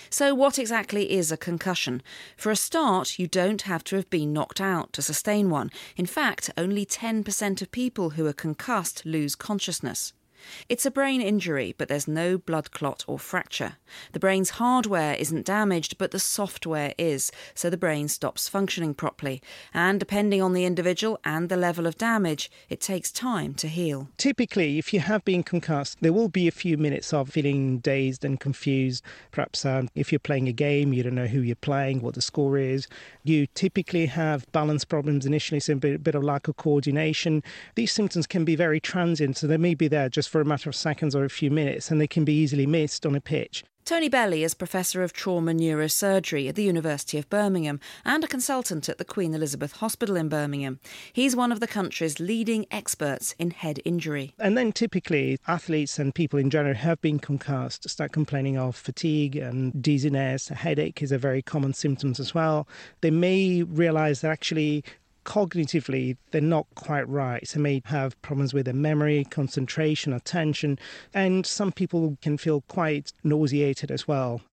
So what exactly is a concussion? For a start, you don't have to have been knocked out to sustain one. In fact, only 10% of people who are concussed lose consciousness. It's a brain injury, but there's no blood clot or fracture. The brain's hardware isn't damaged, but the software is, so the brain stops functioning properly. And depending on the individual and the level of damage, it takes time to heal. Typically, if you have been concussed, there will be a few minutes of feeling dazed and confused. Perhaps if you're playing a game, you don't know who you're playing, what the score is. You typically have balance problems initially, so a bit of lack of coordination. These symptoms can be very transient, so they may be there just for a matter of seconds or a few minutes, and they can be easily missed on a pitch. Tony Belly is Professor of Trauma Neurosurgery at the University of Birmingham and a consultant at the Queen Elizabeth Hospital in Birmingham. He's one of the country's leading experts in head injury. And then typically athletes and people in general who have been concussed start complaining of fatigue and dizziness. A headache is a very common symptom as well. They may realise that actually cognitively they're not quite right. They may have problems with their memory, concentration, attention, and some people can feel quite nauseated as well.